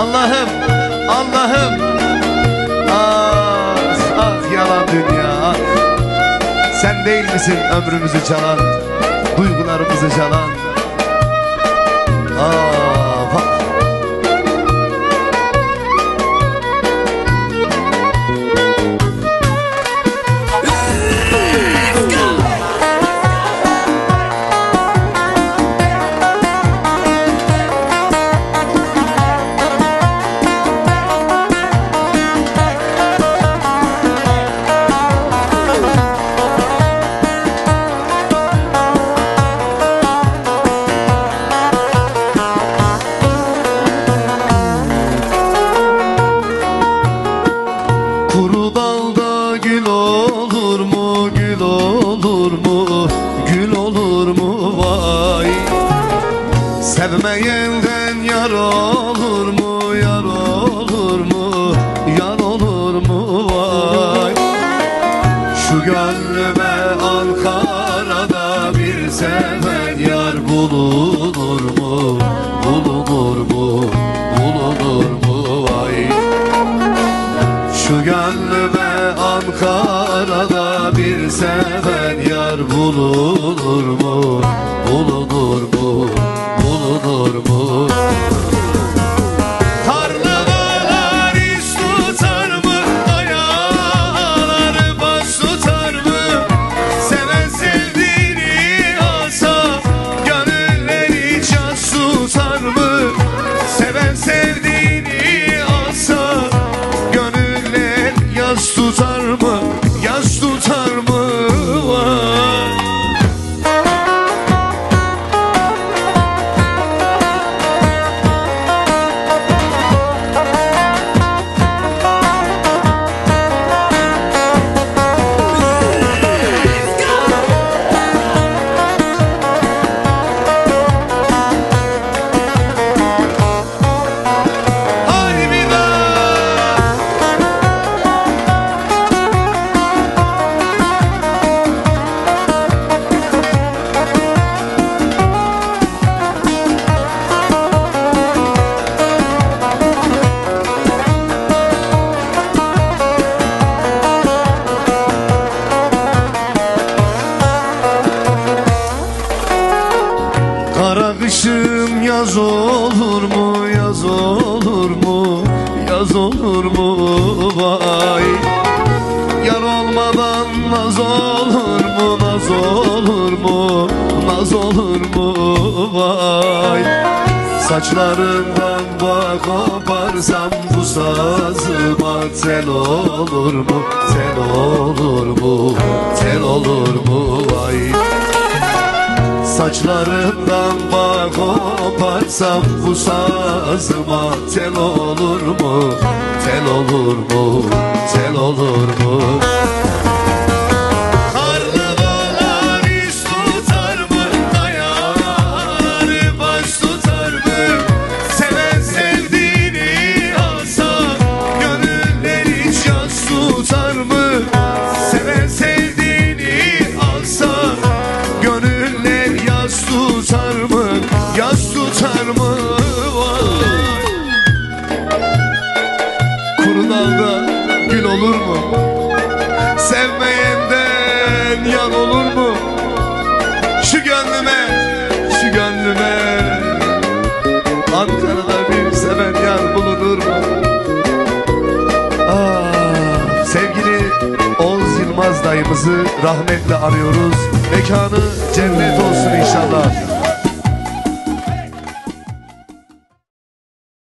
Allah'ım, Allah'ım. Ah, ah yalan dünya, ah. Sen değil misin ömrümüzü çalan, duygularımızı çalan? Ah, ah. Kuru dalda gül olur mu, gül olur mu, gül olur mu vay? Sevmeyenden yar olur mu, yar olur mu, yar olur mu vay? Şu gönlüme Ankara'da bir seven yar bulunur mu, bulunur mu, bulunur mu vay? Şu gönlüme Ankara'da bir seven yar bulunur mu, bulunur mu, bulunur mu? Tarlalar iş tutar mı, ayaları baş tutar mı? Seven sevdiğini alsa, gönülleri cas tutar mı? Seven sevdiğini alsa, yas tutar mı, yas tutar mı var? Kara kışım yaz olur mu, yaz olur mu, yaz olur mu vay? Yar olmadan naz olur mu, naz olur mu, naz olur mu vay? Saçlarından bağ koparsam bu sazıma tel olur mu, tel olur mu, tel olur mu vay? Saçlarından bağ koparsam bu sazıma tel olur mu, tel olur mu, tel olur mu? Karnabalar iş tutar mı, ayaları baş tutar mı? Seven sevdiğini alsa, gönülleri cas tutar mı? Seven sevdiğini alsa, gönüller yas tutar mı, yas tutar mı vay? Kuru dalda gül olur mu? Sevmeyenden yan olur mu? Şu gönlüme, şu gönlüme Ankara'da bir seven yar bulunur mu? Ah, sevgili Oğuz Yılmaz dayımızı rahmetle anıyoruz. Mekanı cennet olsun inşallah.